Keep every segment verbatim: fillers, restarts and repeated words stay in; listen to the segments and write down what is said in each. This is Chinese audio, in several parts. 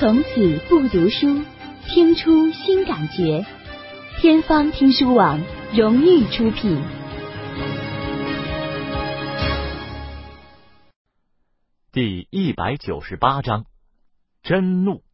从此不读书，听出新感觉。天方听书网荣誉出品。 第一百九十八章，真怒。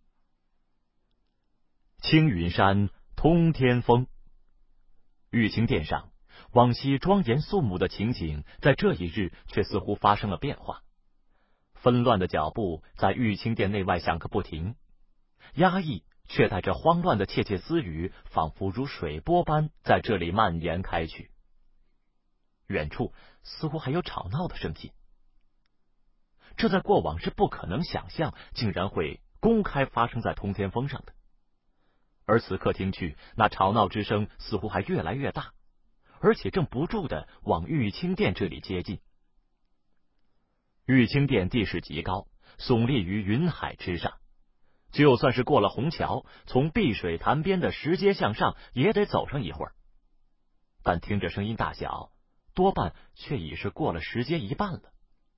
青云山通天峰，玉清殿上往昔庄严肃穆的情景，在这一日却似乎发生了变化。纷乱的脚步在玉清殿内外响个不停，压抑却带着慌乱的窃窃私语，仿佛如水波般在这里蔓延开去。远处似乎还有吵闹的声音，这在过往是不可能想象，竟然会公开发生在通天峰上的。而此刻听去，那吵闹之声似乎还越来越大，而且正不住的往玉清殿这里接近。玉清殿地势极高，耸立于云海之上，就算是过了虹桥，从碧水潭边的石阶向上，也得走上一会儿。但听着声音大小，多半却已是过了石阶一半了。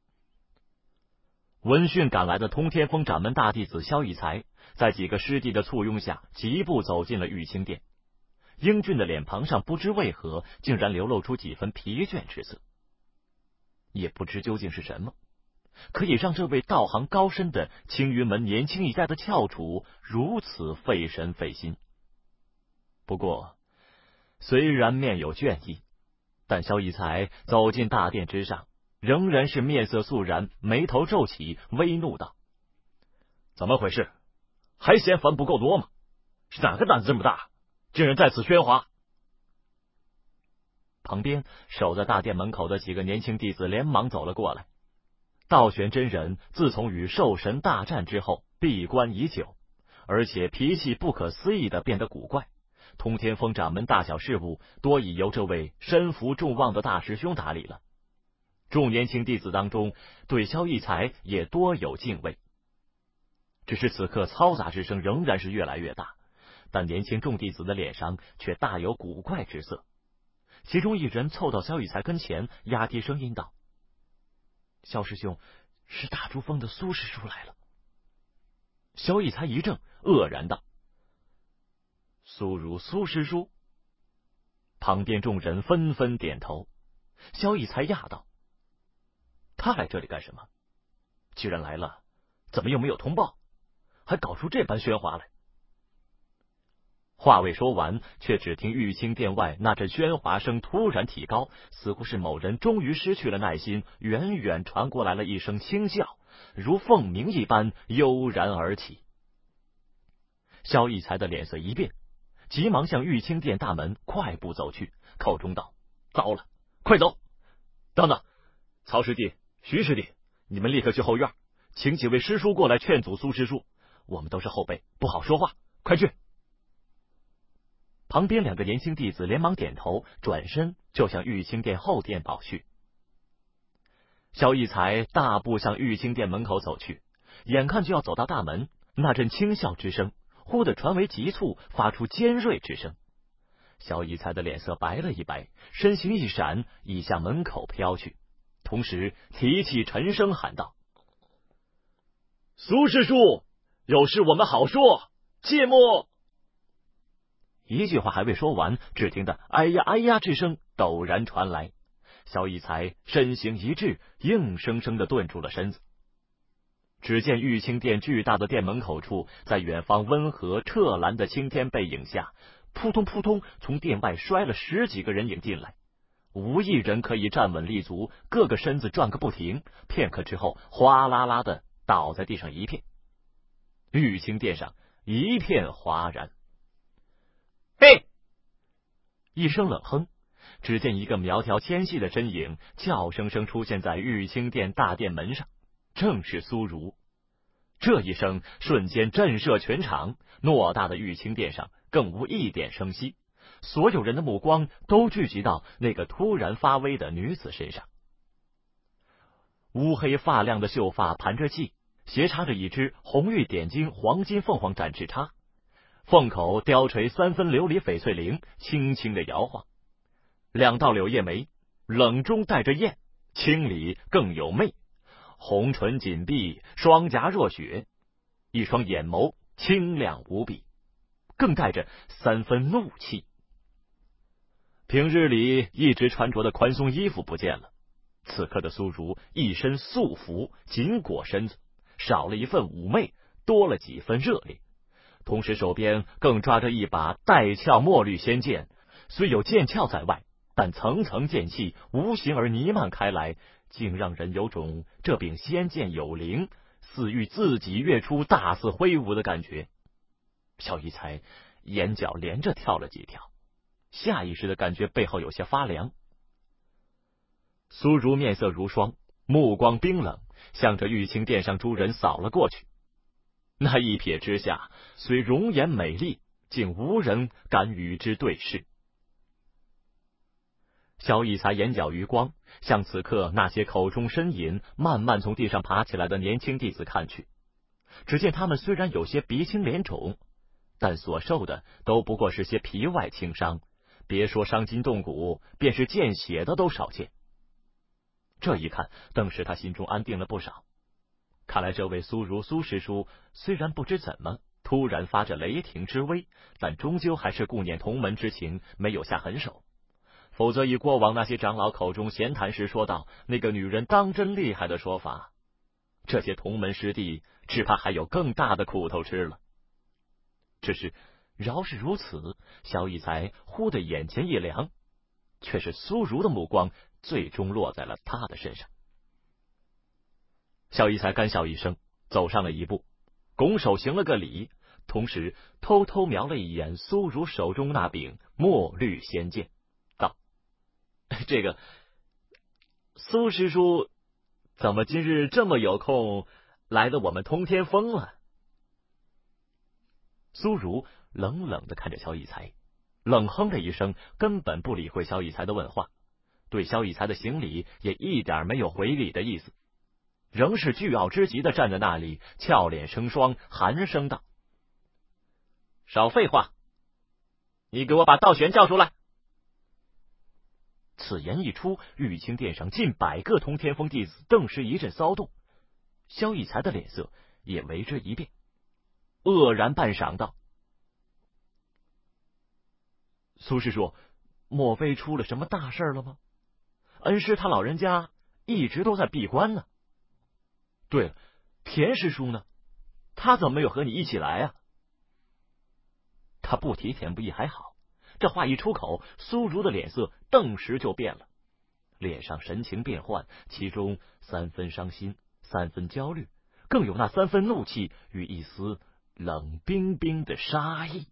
闻讯赶来的通天峰掌门大弟子萧逸才，在几个师弟的簇拥下，疾步走进了玉清殿。英俊的脸庞上不知为何竟然流露出几分疲倦之色，也不知究竟是什么可以让这位道行高深的青云门年轻一代的翘楚如此费神费心。不过虽然面有倦意，但萧逸才走进大殿之上，仍然是面色肃然，眉头皱起，微怒道：怎么回事？还嫌烦不够多吗？是哪个胆子这么大，竟然在此喧哗？旁边守在大殿门口的几个年轻弟子连忙走了过来。道玄真人自从与兽神大战之后闭关已久，而且脾气不可思议的变得古怪，通天峰掌门大小事务多已由这位身负众望的大师兄打理了。众年轻弟子当中，对萧逸才也多有敬畏。只是此刻嘈杂之声仍然是越来越大，但年轻众弟子的脸上却大有古怪之色。其中一人凑到萧逸才跟前，压低声音道：萧师兄，是大珠峰的苏师叔来了。萧逸才一怔，愕然道：苏如苏师叔？旁边众人纷纷点头。萧逸才讶道：他来这里干什么？既然来了，怎么又没有通报，还搞出这般喧哗来？话未说完，却只听玉清殿外那阵喧哗声突然提高，似乎是某人终于失去了耐心，远远传过来了一声轻笑，如凤鸣一般悠然而起。萧逸才的脸色一变，急忙向玉清殿大门快步走去，口中道：糟了，快走！等等，曹师弟、徐师弟，你们立刻去后院，请几位师叔过来劝阻苏师叔，我们都是后辈，不好说话，快去！旁边两个年轻弟子连忙点头，转身就向玉清殿后殿跑去。萧逸才大步向玉清殿门口走去，眼看就要走到大门，那阵轻笑之声忽地传为急促，发出尖锐之声。萧逸才的脸色白了一白，身形一闪，已向门口飘去，同时提气沉声喊道：苏师叔，有事我们好说，切莫！一句话还未说完，只听得哎呀哎呀之声陡然传来。萧逸才身形一滞，硬生生的顿住了身子。只见玉清殿巨大的殿门口处，在远方温和澈蓝的青天背影下，扑通扑通从殿外摔了十几个人影进来，无一人可以站稳立足，个个身子转个不停，片刻之后哗啦啦的倒在地上一片。玉清殿上一片哗然。嘿！一声冷哼，只见一个苗条纤细的身影俏生生出现在玉清殿大殿门上，正是苏如。这一声瞬间震慑全场，偌大的玉清殿上更无一点声息，所有人的目光都聚集到那个突然发威的女子身上。乌黑发亮的秀发盘着髻，斜插着一只红玉点睛黄金凤凰展翅叉，凤口雕垂三分琉璃翡翠翎，轻轻的摇晃。两道柳叶眉，冷中带着艳，清里更有媚，红唇紧闭，双颊若雪。 一双眼眸清亮无比，更带着三分怒气。平日里一直穿着的宽松衣服不见了，此刻的苏如一身素服，紧裹身子，少了一份妩媚，多了几分热烈。同时手边更抓着一把带鞘墨绿仙剑，虽有剑鞘在外，但层层剑气无形而弥漫开来，竟让人有种这柄仙剑有灵，似欲自己跃出，大肆挥舞的感觉。萧逸才眼角连着跳了几跳，下意识的感觉背后有些发凉。苏如面色如霜，目光冰冷，向着玉清殿上诸人扫了过去。那一瞥之下，虽容颜美丽，竟无人敢与之对视。萧逸才眼角余光向此刻那些口中呻吟、慢慢从地上爬起来的年轻弟子看去，只见他们虽然有些鼻青脸肿，但所受的都不过是些皮外轻伤，别说伤筋动骨，便是见血的都少见。这一看，更使他心中安定了不少。看来这位苏如苏师叔虽然不知怎么突然发着雷霆之威，但终究还是顾念同门之情，没有下狠手。否则以过往那些长老口中闲谈时说到那个女人当真厉害的说法，这些同门师弟只怕还有更大的苦头吃了。只是饶是如此，萧逸才忽的眼前一凉，却是苏如的目光最终落在了他的身上。萧逸才干笑一声，走上了一步，拱手行了个礼，同时偷偷瞄了一眼苏如手中那柄墨绿仙剑，道：“这个苏师叔怎么今日这么有空来的我们通天峰了？”苏如冷冷的看着萧逸才，冷哼了一声，根本不理会萧逸才的问话，对萧逸才的行礼也一点没有回礼的意思，仍是倨傲之极的站在那里，俏脸生霜，寒声道：“少废话，你给我把道玄叫出来！”此言一出，玉清殿上近百个通天峰弟子顿时一阵骚动，萧逸才的脸色也为之一变，愕然半晌道：“苏师叔，莫非出了什么大事了吗？恩师他老人家一直都在闭关呢。对了，田师叔呢？他怎么没有和你一起来啊？”他不提田不易还好，这话一出口，苏如的脸色顿时就变了，脸上神情变幻，其中三分伤心，三分焦虑，更有那三分怒气与一丝冷冰冰的杀意。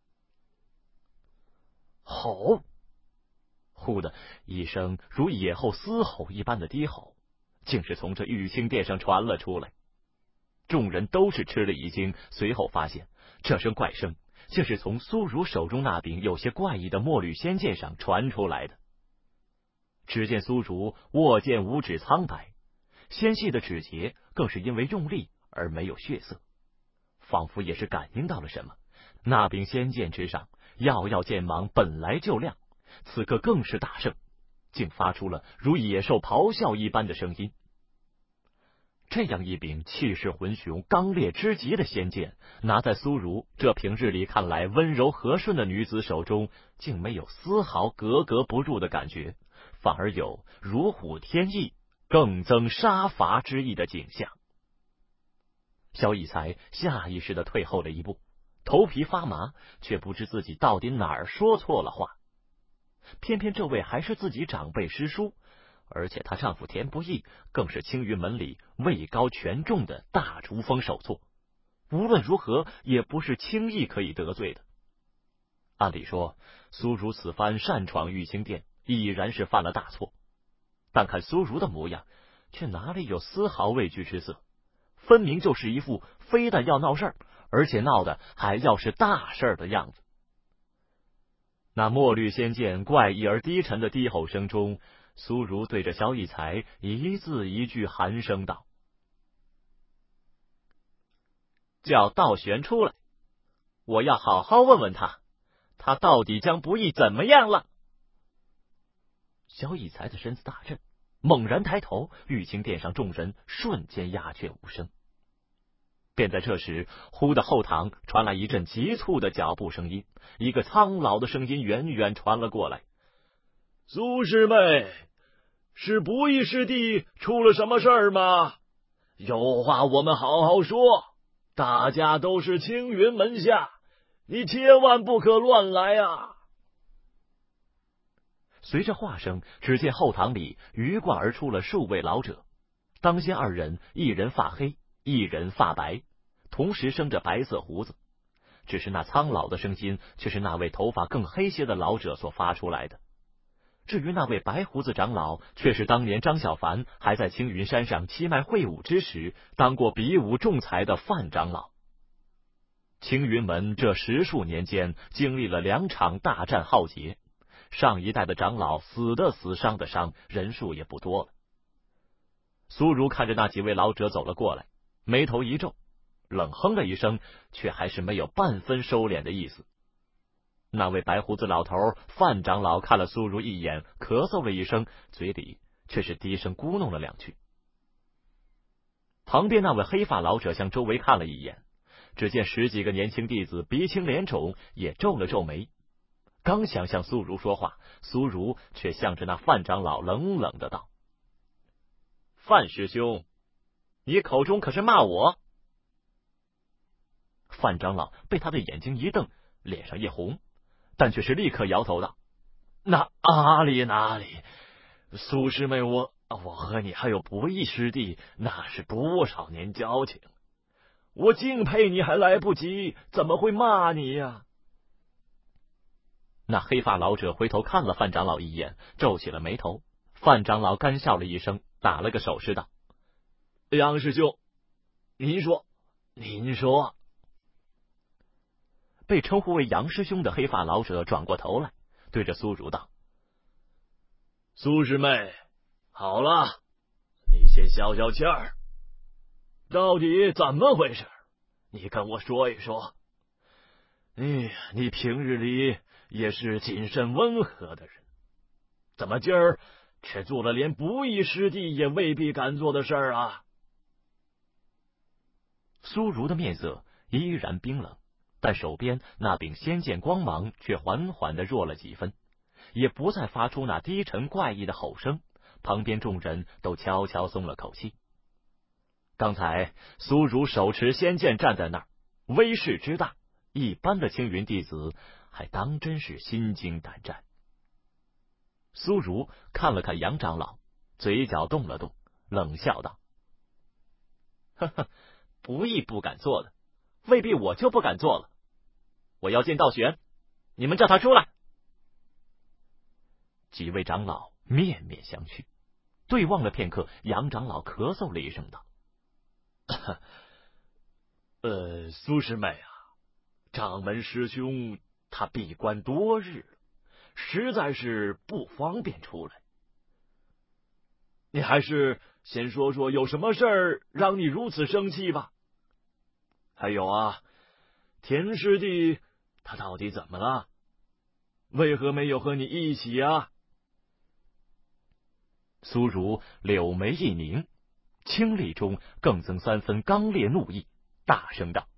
吼！忽的一声如野后嘶吼一般的低吼，竟是从这玉清殿上传了出来。众人都是吃了一惊，随后发现这声怪声竟是从苏如手中那柄有些怪异的墨绿仙剑上传出来的。只见苏如握剑五指苍白，纤细的指节更是因为用力而没有血色，仿佛也是感应到了什么。那柄仙剑之上耀耀剑芒本来就亮，此刻更是大盛，竟发出了如野兽咆哮一般的声音。这样一柄气势浑雄、刚烈之极的仙剑，拿在苏如这平日里看来温柔和顺的女子手中，竟没有丝毫格格不入的感觉，反而有如虎添翼、更增杀伐之意的景象。萧逸才下意识的退后了一步，头皮发麻，却不知自己到底哪儿说错了话。偏偏这位还是自己长辈师叔，而且她丈夫田不易更是青云门里位高权重的大竹峰首座，无论如何也不是轻易可以得罪的。按理说，苏如此番擅闯玉清殿，已然是犯了大错，但看苏如的模样，却哪里有丝毫畏惧之色，分明就是一副非但要闹事儿，而且闹的还要是大事儿的样子。那墨绿仙剑怪异而低沉的低吼声中，苏如对着萧逸才一字一句寒声道：“叫道玄出来，我要好好问问他，他到底将不义怎么样了？”萧逸才的身子大震，猛然抬头，玉清殿上众人瞬间鸦雀无声。 便在这时，忽的后堂传来一阵急促的脚步声音，一个苍老的声音远远传了过来：“ 苏师妹，是不义师弟出了什么事儿吗？有话我们好好说，大家都是青云门下，你千万不可乱来啊！” 随着话声，只见后堂里鱼贯而出了数位老者。当先二人，一人发黑，一人发白，同时生着白色胡子。只是那苍老的声音，却是那位头发更黑些的老者所发出来的。至于那位白胡子长老，却是当年张小凡还在青云山上七脉会武之时，当过比武仲裁的范长老。青云门这十数年间，经历了两场大战浩劫，上一代的长老死的死，伤的伤，人数也不多了。苏如看着那几位老者走了过来，眉头一皱，冷哼了一声，却还是没有半分收敛的意思。那位白胡子老头范长老看了苏如一眼，咳嗽了一声，嘴里却是低声咕哝了两句。旁边那位黑发老者向周围看了一眼，只见十几个年轻弟子鼻青脸肿，也皱了皱眉。刚想向苏如说话，苏如却向着那范长老冷冷的道：“范师兄，你口中可是骂我？”范长老被他的眼睛一瞪，脸上一红，但却是立刻摇头道：“ 哪哪里哪里，苏师妹，我我和你还有不义师弟，那是多少年交情，我敬佩你还来不及，怎么会骂你呀？” 那黑发老者回头看了范长老一眼，皱起了眉头。范长老干笑了一声，打了个手势道：“ 杨师兄，您说，您说。” 被称呼为杨师兄的黑发老者转过头来，对着苏如道：“ 苏师妹，好了，你先消消气儿，到底怎么回事？你跟我说一说。哎，你平日里也是谨慎温和的人，怎么今儿却做了连不义师弟也未必敢做的事儿啊？” 苏如的面色依然冰冷，但手边那柄仙剑光芒却缓缓的弱了几分，也不再发出那低沉怪异的吼声。旁边众人都悄悄松了口气。刚才苏如手持仙剑站在那儿，威势之大，一般的青云弟子还当真是心惊胆战。苏如看了看杨长老，嘴角动了动，冷笑道：“呵呵，不义不敢做的，未必我就不敢做了。我要见道玄，你们叫他出来。”几位长老面面相觑，对望了片刻，杨长老咳嗽了一声道：“ 呃，苏师妹啊，掌门师兄他闭关多日，实在是不方便出来。你还是先说说有什么事儿让你如此生气吧。还有啊，田师弟他到底怎么了？为何没有和你一起啊？” 苏如柳眉一凝，清丽中更增三分刚烈怒意，大声道：“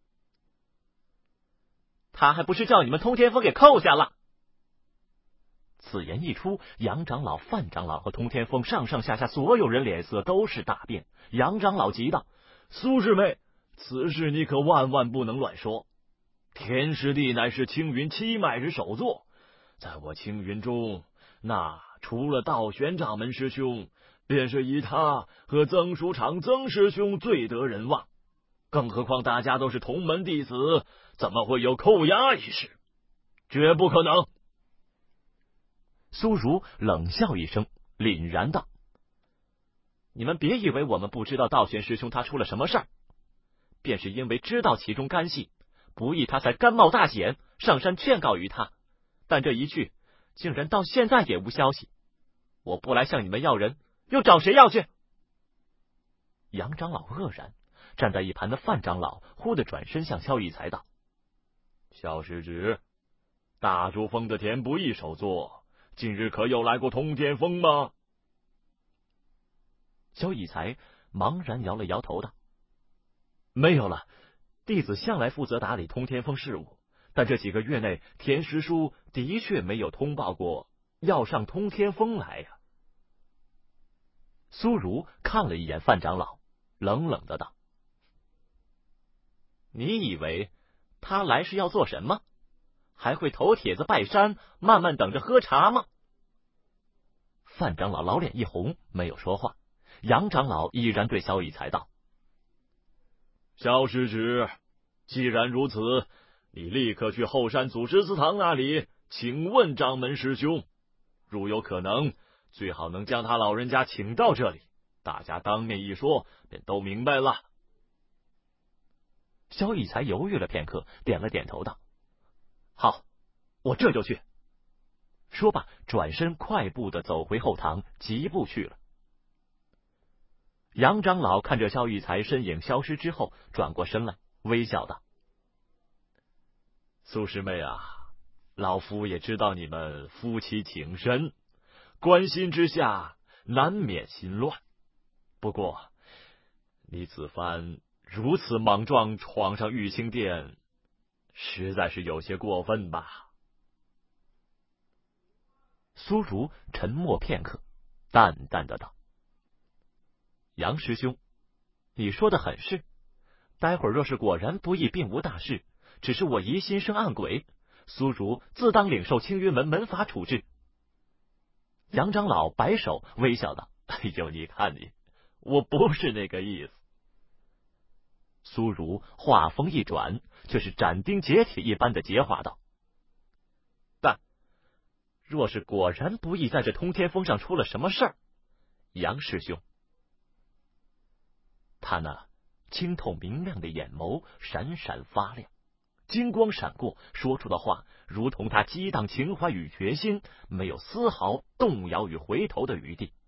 他还不是叫你们通天峰给扣下了！”此言一出，杨长老、范长老和通天峰上上下下所有人脸色都是大变。杨长老急道：“ 苏师妹，此事你可万万不能乱说。田师弟乃是青云七脉之首座，在我青云中，那除了道玄掌门师兄，便是以他和曾书长曾师兄最得人望。更何况大家都是同门弟子，怎么会有扣押一事？绝不可能。” 苏如冷笑一声，凛然道：“你们别以为我们不知道道玄师兄他出了什么事儿，便是因为知道其中干系，不义他才甘冒大险上山劝告于他，但这一去竟然到现在也无消息。我不来向你们要人，又找谁要去？”杨长老愕然，站在一旁的范长老忽地转身向萧逸才道：“ 萧师侄，大珠峰的田不义首座近日可有来过通天峰吗？” 萧逸才茫然摇了摇头道：“ 没有了，弟子向来负责打理通天峰事务，但这几个月内，田师叔的确没有通报过要上通天峰来呀。苏如看了一眼范长老，冷冷的道：“你以为他来是要做什么？还会投帖子拜山，慢慢等着喝茶吗？”范长老老脸一红，没有说话。杨长老依然对萧逸才道：“ 萧师侄，既然如此，你立刻去后山祖师祠堂那里请问掌门师兄，如有可能，最好能将他老人家请到这里，大家当面一说，便都明白了。” 萧逸才犹豫了片刻，点了点头道：“好，我这就去。”说罢，转身快步的走回后堂，疾步去了。杨长老看着萧逸才身影消失之后，转过身来，微笑道：“ 苏师妹啊，老夫也知道你们夫妻情深，关心之下难免心乱。不过，你此番如此莽撞闯上玉清殿，实在是有些过分吧？” 苏如沉默片刻，淡淡的道：“杨师兄，你说的很是。待会儿若是果然不义，并无大事，只是我疑心生暗鬼，苏如自当领受青云门门法处置。”杨长老摆手微笑道：“ 哎呦，你看你，我不是那个意思。” 苏如话锋一转，却是斩钉截铁一般的结话道：“但若是果然不义在这通天峰上出了什么事儿，杨师兄。”他那清透明亮的眼眸闪闪发亮，金光闪过，说出的话如同他激荡情怀与决心，没有丝毫动摇与回头的余地。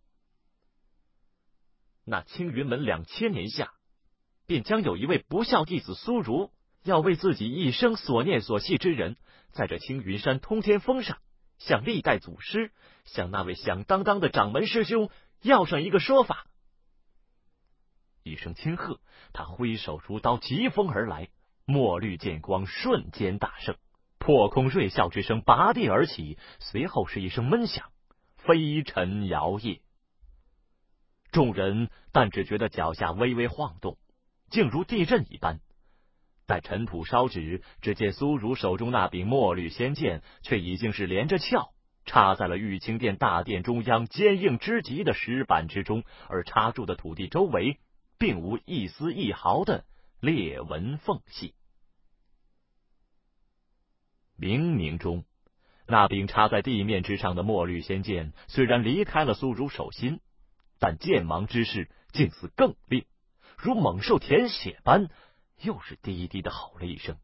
那青云门两千年下，便将有一位不孝弟子苏如，要为自己一生所念所系之人，在这青云山通天峰上，向历代祖师，向那位响当当的掌门师兄要上一个说法。一声轻喝，他挥手如刀，疾风而来，墨绿剑光瞬间大盛，破空瑞啸之声拔地而起，随后是一声闷响，飞尘摇曳。众人但只觉得脚下微微晃动，竟如地震一般。待尘土烧止，只见苏如手中那柄墨绿仙剑，却已经是连着鞘插在了玉清殿大殿中央坚硬之极的石板之中，而插住的土地周围并无一丝一毫的裂纹缝隙。冥冥中，那柄插在地面之上的墨绿仙剑虽然离开了苏如手心，但剑芒之势竟似更烈，如猛兽舔血般，又是低低的吼了一声。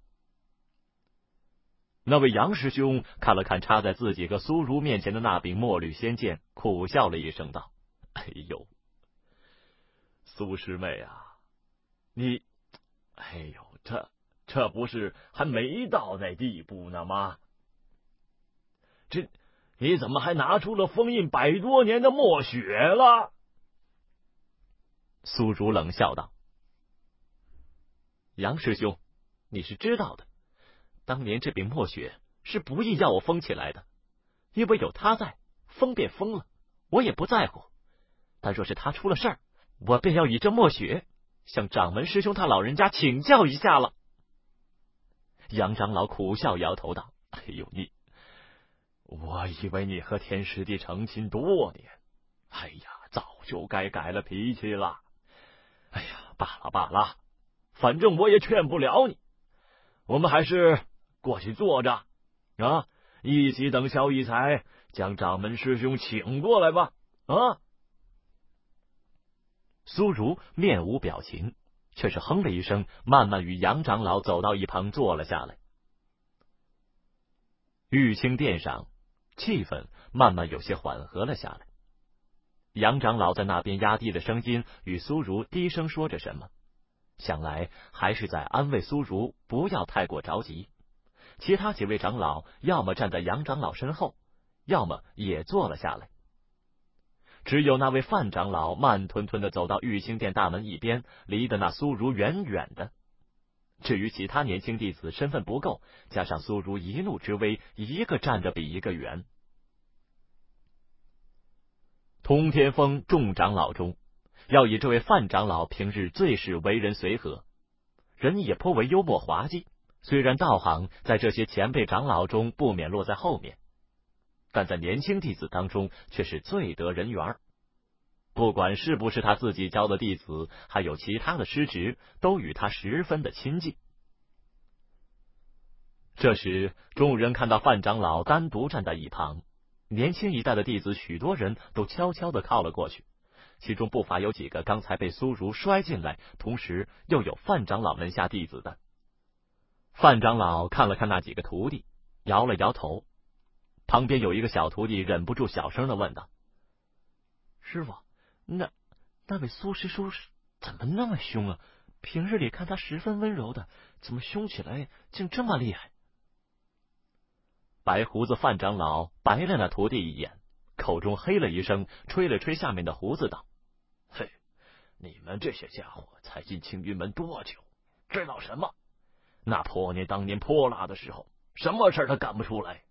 那位杨师兄看了看插在自己和苏如面前的那柄墨绿仙剑，苦笑了一声道：“ 哎呦，苏师妹啊，你，哎呦，这这不是还没到那地步呢吗？这你怎么还拿出了封印百多年的墨血了？” 苏如冷笑道：“杨师兄，你是知道的，当年这柄墨血是不义要我封起来的，因为有他在，封便封了，我也不在乎。但若是他出了事儿，我便要以这墨血向掌门师兄他老人家请教一下了。”杨长老苦笑摇头道：“ 哎呦，你，我以为你和天师弟成亲多年，哎呀，早就该改了脾气了。哎呀，罢了罢了，反正我也劝不了你，我们还是过去坐着啊，一起等萧逸才将掌门师兄请过来吧。”啊！ 苏如面无表情，却是哼了一声，慢慢与杨长老走到一旁坐了下来。玉清殿上，气氛慢慢有些缓和了下来。杨长老在那边压低了声音与苏如低声说着什么，想来还是在安慰苏如不要太过着急。其他几位长老要么站在杨长老身后，要么也坐了下来。只有那位范长老慢吞吞的走到玉清殿大门一边，离得那苏如远远的。 至于其他年轻弟子身份不够，加上苏如一怒之威，一个站得比一个远。通天峰众长老中，要以这位范长老平日最是为人随和，人也颇为幽默滑稽。虽然道行在这些前辈长老中不免落在后面，但在年轻弟子当中却是最得人缘。不管是不是他自己教的弟子，还有其他的师侄，都与他十分的亲近。这时，众人看到范长老单独站在一旁，年轻一代的弟子许多人都悄悄地靠了过去，其中不乏有几个刚才被苏如摔进来，同时又有范长老门下弟子的。范长老看了看那几个徒弟，摇了摇头。旁边有一个小徒弟忍不住小声的问道：“师傅，那那位苏师叔怎么那么凶啊？平日里看他十分温柔的，怎么凶起来竟这么厉害？”白胡子范长老白了那徒弟一眼，口中嘿了一声，吹了吹下面的胡子道：“ 嘿，你们这些家伙才进青云门多久？知道什么？那婆娘当年泼辣的时候，什么事他干不出来？”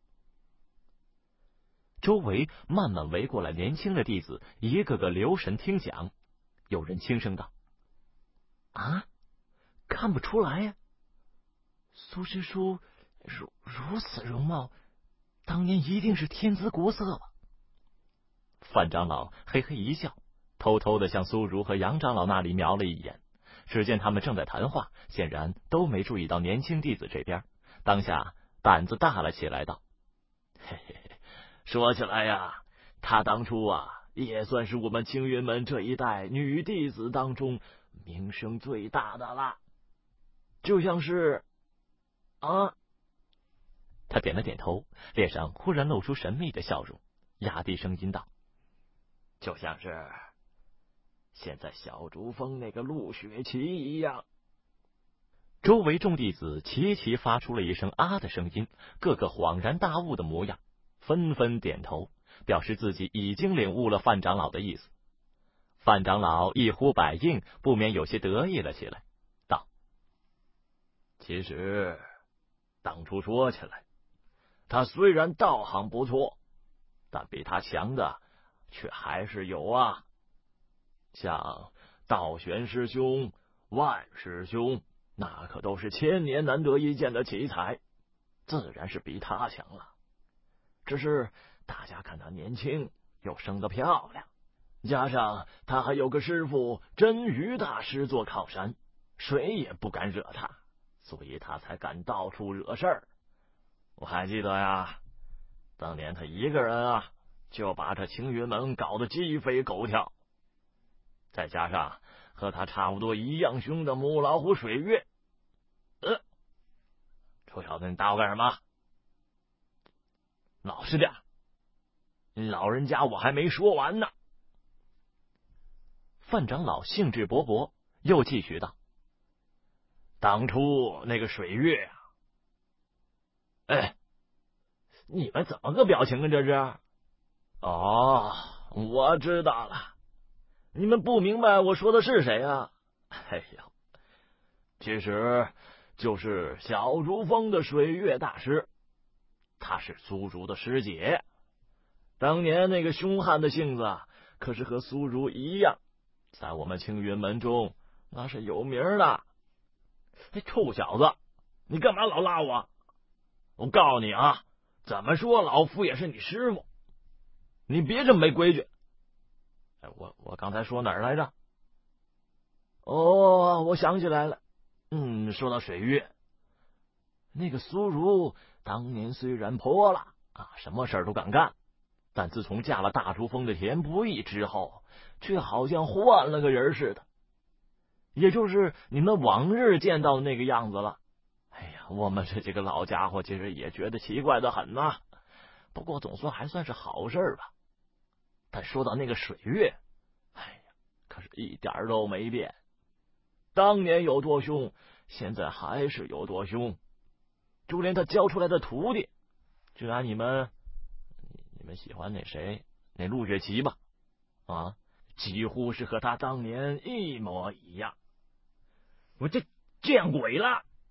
周围慢慢围过来年轻的弟子，一个个留神听讲。有人轻声道：“啊，看不出来呀、啊！苏师叔如如此容貌，当年一定是天姿国色吧？”范长老嘿嘿一笑，偷偷的向苏如和杨长老那里瞄了一眼。只见他们正在谈话，显然都没注意到年轻弟子这边，当下胆子大了起来，道：“ 嘿嘿嘿，说起来呀，他当初啊，也算是我们青云门这一代女弟子当中名声最大的啦。就像是啊。” 他点了点头，脸上忽然露出神秘的笑容，压低声音道：“ 就像是现在小竹峰那个陆雪琪一样。” 周围众弟子齐齐发出了一声啊的声音，个个恍然大悟的模样，纷纷点头，表示自己已经领悟了范长老的意思。范长老一呼百应，不免有些得意了起来，道：“ 其实当初说起来，他虽然道行不错，但比他强的却还是有啊。像道玄师兄、万师兄，那可都是千年难得一见的奇才，自然是比他强了。只是大家看他年轻，又生得漂亮，加上他还有个师傅真鱼大师做靠山，谁也不敢惹他，所以他才敢到处惹事儿。我还记得呀，当年他一个人啊，就把这青云门搞得鸡飞狗跳。再加上和他差不多一样凶的母老虎水月，呃，臭小子，你打我干什么？老实点，老人家我还没说完呢。 范长老兴致勃勃，又继续道：“ 当初那个水月啊，哎，你们怎么个表情啊？这是？哦，我知道了。你们不明白我说的是谁啊？哎呀，其实就是小竹峰的水月大师，他是苏竹的师姐。当年那个凶悍的性子，可是和苏竹一样，在我们青云门中那是有名的。哎，臭小子，你干嘛老拉我？我告诉你啊，怎么说老夫也是你师傅，你别这么没规矩。哎，我我刚才说哪儿来着？哦，我想起来了。嗯，说到水月，那个苏如当年虽然泼辣啊，什么事儿都敢干，但自从嫁了大竹峰的田不易之后，却好像换了个人似的，也就是你们往日见到的那个样子了。哎呀，我们这几个老家伙其实也觉得奇怪的很呐、啊，不过总算还算是好事吧。但说到那个水月，哎呀，可是一点都没变，当年有多凶，现在还是有多凶。就连他教出来的徒弟，就拿你们你们喜欢那谁那陆雪琪吧，啊，几乎是和他当年一模一样。我这见鬼了！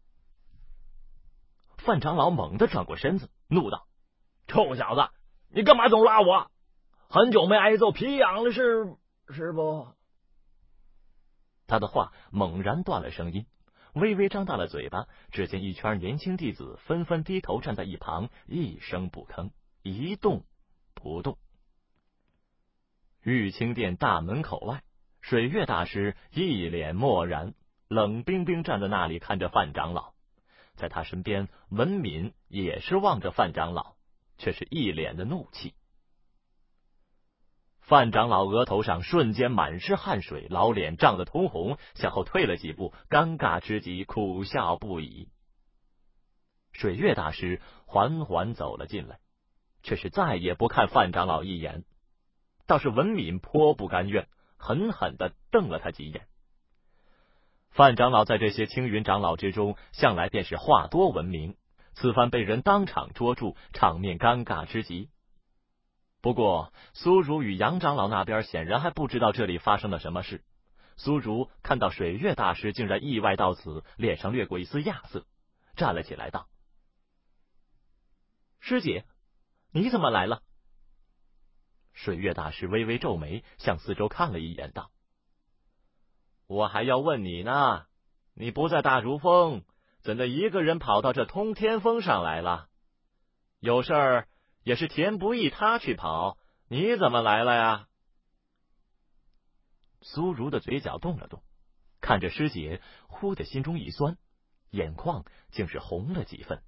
范长老猛地转过身子，怒道：“臭小子，你干嘛总拉我？很久没挨揍，皮痒了是是不？”他的话猛然断了声音，微微张大了嘴巴。只见一圈年轻弟子纷纷低头站在一旁，一声不吭，一动不动。玉清殿大门口外，水月大师一脸漠然，冷冰冰站在那里看着范长老。在他身边，文敏也是望着范长老，却是一脸的怒气。范长老额头上瞬间满是汗水，老脸涨得通红，向后退了几步，尴尬之极，苦笑不已。水月大师缓缓走了进来，却是再也不看范长老一眼。倒是文敏颇不甘愿，狠狠地瞪了他几眼。范长老在这些青云长老之中，向来便是话多闻名，此番被人当场捉住，场面尴尬之极。不过苏如与杨长老那边显然还不知道这里发生了什么事。苏如看到水月大师竟然意外到此，脸上掠过一丝亚色，站了起来道：“师姐，你怎么来了？”水月大师微微皱眉，向四周看了一眼，道：“我还要问你呢，你不在大如峰，怎的一个人跑到这通天峰上来了？有事儿也是田不易他去跑，你怎么来了呀？”苏如的嘴角动了动，看着师姐，忽的心中一酸，眼眶竟是红了几分。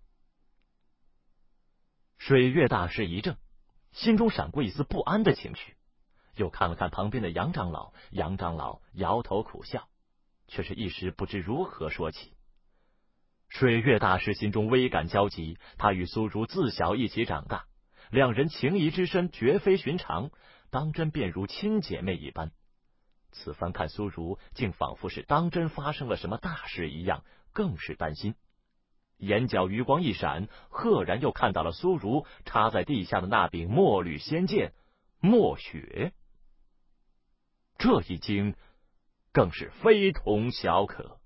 水月大师一怔，心中闪过一丝不安的情绪，又看了看旁边的杨长老，杨长老摇头苦笑，却是一时不知如何说起。水月大师心中微感焦急，他与苏如自小一起长大，两人情谊之深绝非寻常，当真便如亲姐妹一般。此番看苏如竟仿佛是当真发生了什么大事一样，更是担心。眼角余光一闪，赫然又看到了苏如插在地下的那柄墨绿仙剑墨雪，这一惊更是非同小可。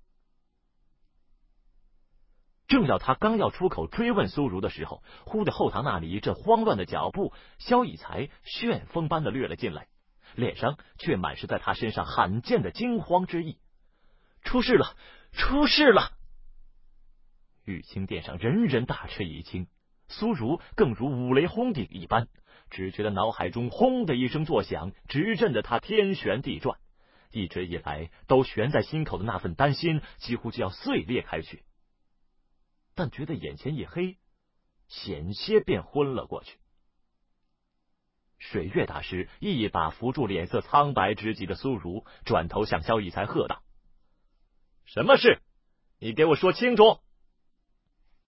正要他刚要出口追问苏如的时候，忽的后堂那里一阵慌乱的脚步，萧逸才旋风般的掠了进来，脸上却满是在他身上罕见的惊慌之意。出事了，出事了！玉清殿上人人大吃一惊，苏如更如五雷轰顶一般，只觉得脑海中轰的一声作响，直震得他天旋地转，一直以来都悬在心口的那份担心几乎就要碎裂开去。但觉得眼前一黑，险些便昏了过去。水月大师一把扶住脸色苍白之极的苏如，转头向萧逸才喝道：“什么事？你给我说清楚！”